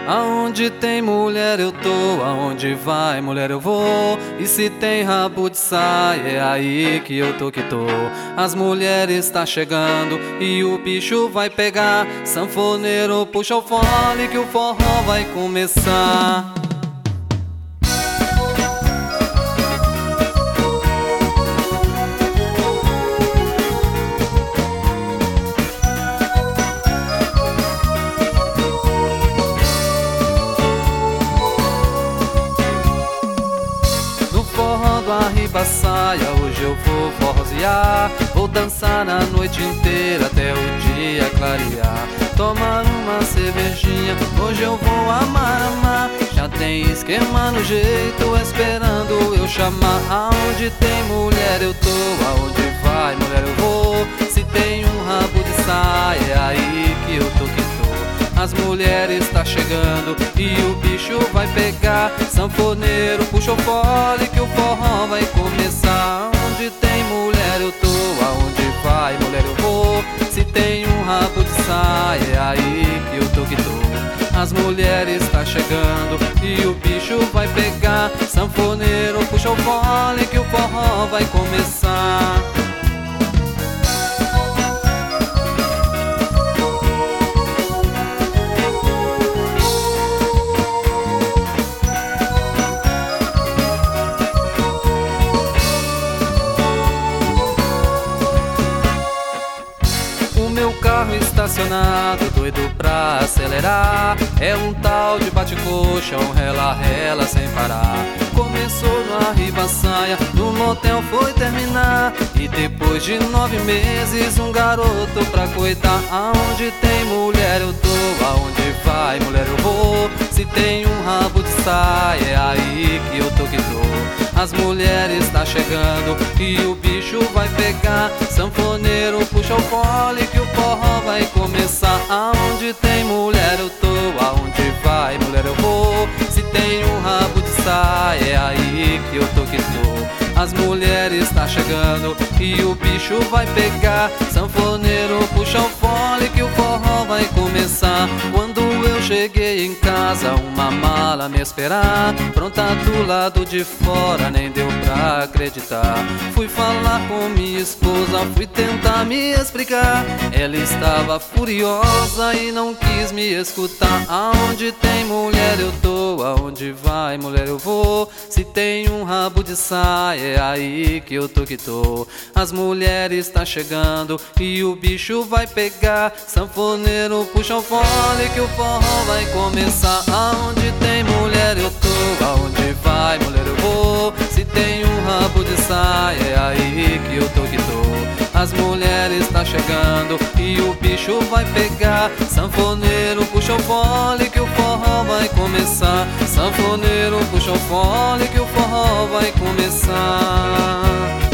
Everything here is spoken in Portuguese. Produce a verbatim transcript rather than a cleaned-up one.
Aonde tem mulher eu tô, aonde vai mulher eu vou. E se tem rabo de saia, é aí que eu tô que tô. As mulheres tá chegando e o bicho vai pegar. Sanfoneiro, puxa o fole que o forró vai começar. Arriba saia, hoje eu vou forrosear. Vou dançar a noite inteira até o dia clarear. Tomar uma cervejinha, hoje eu vou amar, amar. Já tem esquema no jeito, esperando eu chamar. Aonde tem mulher eu tô, aonde vai mulher eu vou. Se tem um rabo de saia, é aí que eu tô que tô. As mulheres tá chegando e o bicho vai pegar. Sanfoneiro, puxa o fole que o forró vai começar. Onde tem mulher eu tô, aonde vai mulher eu vou. Se tem um rabo de saia, é aí que eu tô que tô. As mulheres tá chegando e o bicho vai pegar. Sanfoneiro, puxa o fole que o forró vai começar. Meu carro estacionado, doido pra acelerar. É um tal de bate-coxa, um rela-rela sem parar. Começou no Arriba Saia, no motel foi terminar. E depois de nove meses, um garoto pra coitar. Aonde tem mulher eu tô, aonde vai mulher eu vou. Se tem um rabo de saia, é aí que eu tô que tô. As mulheres tá chegando e o bicho vai pegar. Sanfoneiro, puxa o fole que o forró vai começar. Aonde tem mulher eu tô, aonde vai mulher eu vou. Se tem um rabo de saia, é aí que eu tô que tô. As mulheres tá chegando e o bicho vai pegar. Sanfoneiro, puxa o fole que o forró vai começar. Quando eu cheguei em casa, uma mala me esperar. Pronta do lado de fora, nem deu pra acreditar. Fui falar com minha esposa, fui tentar me explicar. Ela estava furiosa e não quis me escutar. Aonde tem mulher eu tô, aonde vai mulher eu vou. Se tem um rabo de saia, é aí que eu tô que tô. As mulheres tá chegando e o bicho vai pegar. Sanfoneiro, puxa o fole que o forró vai começar. Aonde tem mulher eu tô, aonde vai mulher eu vou. Se tem um rabo de saia, é aí que eu tô que tô. As mulheres tá chegando e o bicho vai pegar. Sanfoneiro, puxa o fole que o forró vai começar. Sanfoneiro, puxa o fole que o forró vai começar.